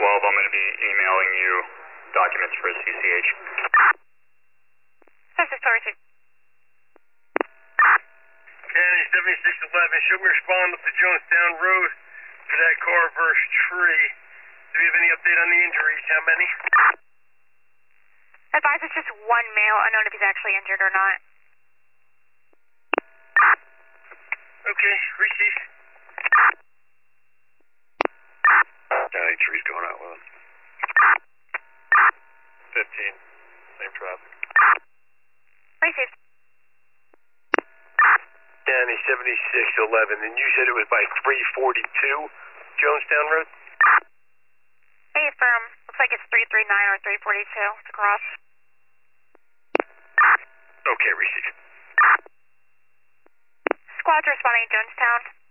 I'm going to be emailing you documents for CCH. 7646. County 7611, should we respond up to Jonestown Road for that car versus tree? Do we have any update on the injuries? How many? Advise it's just one male, unknown if he's actually injured or not. Okay, receive. County tree's going out with him. 15, same traffic. Received. County 7611, and you said it was by 342 Jonestown Road? Hey, firm. Looks like it's 339 or 342. It's across. Okay, receive. Squad's responding to Jonestown.